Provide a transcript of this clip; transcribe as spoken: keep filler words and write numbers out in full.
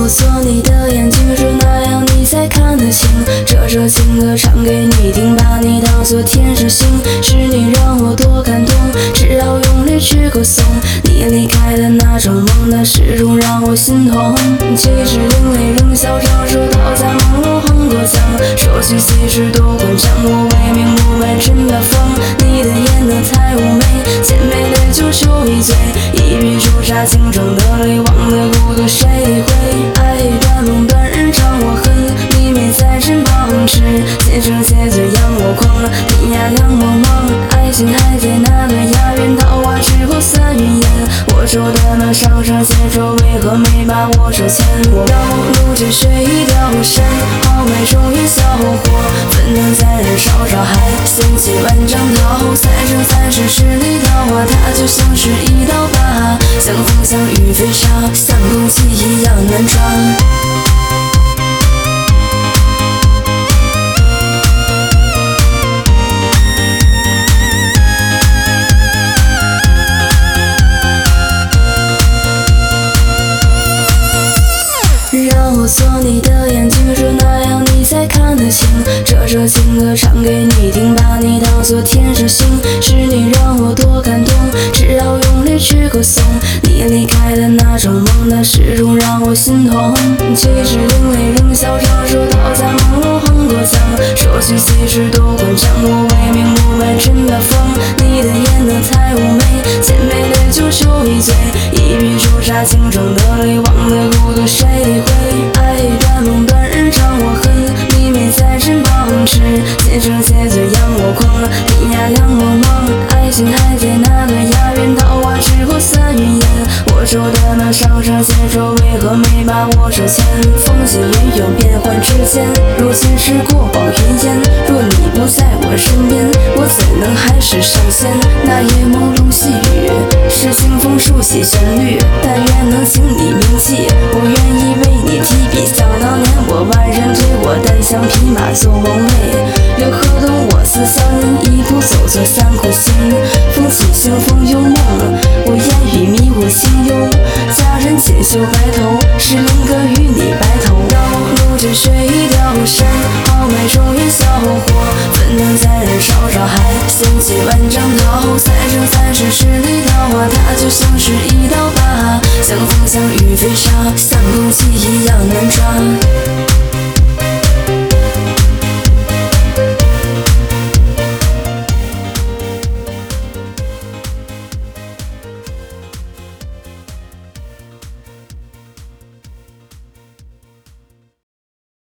我做你的眼睛，说那样你才看得清。这首情歌唱给你听，把你当作天使星。是你让我多感动，只好用力去歌颂。你离开的那场梦，它始终让我心痛。其实另类仍嚣张，说倒在梦中横过墙。说起昔时多关强，我为名不白真把风。你的眼那太妩媚，千杯烈酒求一醉，一笔朱砂倾城的泪，忘了孤独谁理会？爱短梦短日长，我恨你没在身旁时，千声千嘴让我狂了，天涯两茫茫。爱情还在那段崖边，桃花之后散云烟。我受的那伤伤牵手，为何没把我手牵？我道路这水一条山，豪迈终于小火，奔腾在燃烧烧还掀起万丈涛。三生三世十里桃花，它就像是一道疤，像风像雨飞沙，像空气一样难抓。让我做你的眼睛，说那样你才看得清。这首情歌唱给你听，把你当作天使星。是你让我多感动，只好用力去歌颂。你离开的那场梦，它始终让我心痛。其实另类仍嚣张，说倒在梦中横过墙。说起昔时多关强，我为名不白真把风。你的眼那太妩媚，千杯烈酒求一醉，一笔朱砂倾城的泪，忘了孤独谁理会？爱短梦短日长，我恨你没在身旁时，千声千嘴让我狂了，天涯两茫茫。爱情还在那段崖边，桃花之后散云烟。我受的那伤伤牵手，为何没把我手牵？风起云涌变幻之间，如今是过往云烟。若你不在我身边，我怎能还是圣仙？那夜朦胧细雨，是清风书写旋律。但愿能请你铭记，我愿意为你提笔。想当年我万人追我，单枪匹马做王位。又何懂我思乡人，一步走错三苦心。风起清风幽梦，我烟雨迷我心忧。佳人锦绣白头，是另个与你白头。道路这水一条山，豪迈终于小火，奔腾在燃烧烧还掀起万丈涛。三生三世十里桃花，它就像是一道疤，像风像雨飞沙，像空气一样。